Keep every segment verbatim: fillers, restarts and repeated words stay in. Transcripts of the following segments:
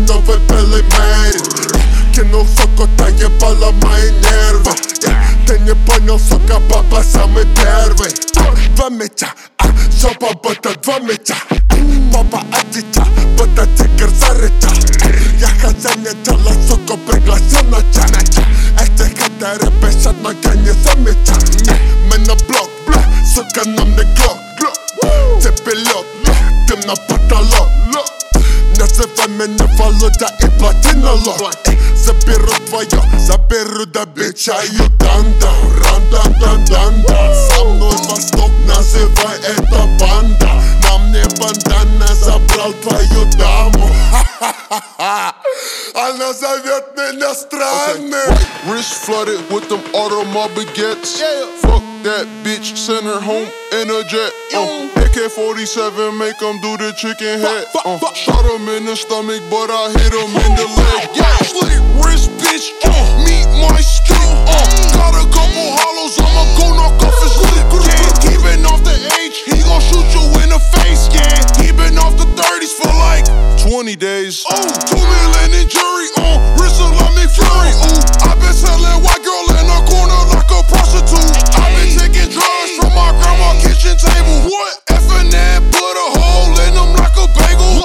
nowe byle mary. Kinął soko, ta jebala moje nerwy. Ty nie poнял, soka, baba, same pierwy. Dwa mycia, a żoba, bo to dwa mycia. Baba, a dzicia, bo to cykier zarycia. Jaka zanieczala, soko, priglasona ciana. Este hatere, besiad na ganie zamycia. My na blok, soka na mnie glock. Ty pilot, tym na patalot. Nazywaj mnie Waluda i Platinolo. Заберу твоё, заберу до бича Ютанда. Ран-дан-дан-дан-дан. Со мной Восток, называй это банда. На мне бандана, забрал твою даму. Ха-ха-ха-ха. Она зовет меня странным. Okay. Wrist flooded with them automobile baguettes. Yeah. Fuck that bitch, send her home in a jet. Uh, A K forty-seven, make him do the chicken head. Uh, shot him in the stomach, but I hit him in the leg. Yeah, slit wrist, bitch. Uh, meet my stick. Uh, got a couple hollows, I'ma go knock off his lip. Yeah, he been off the H, he gon' shoot you in the face. Yeah, he been off the thirties for like twenty days. Oh, two million in jury. Uh, wrist like McFlurry. Ooh, I been selling white girl in the corner like a prostitute. I been taking drugs from my grandma kitchen table. What? F and N put a hole in them like a bagel.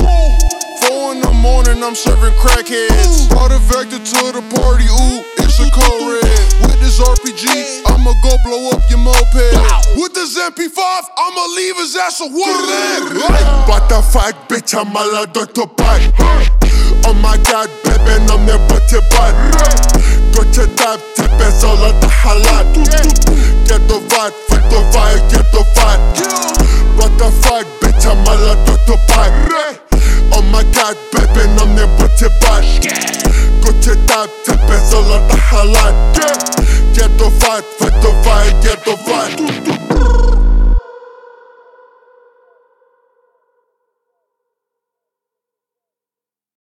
Four in the morning, I'm serving crackheads. Brought a Vector to the party. Ooh, it's a code red. With this R P G, I'ma go blow up your moped. With this M P five, I'ma leave his ass a wood. What the fuck, bitch, I'm молодой тупой. Oh my god, baby, на мне потебать. Куча тебе золото халат. Едувать, выдуваю, едувать. What the fuck, bitch, I'm молодой тупой. Oh my god, baby, на мне потебать. Куча тебе золото халат. Едувать, выдуваю, едувать.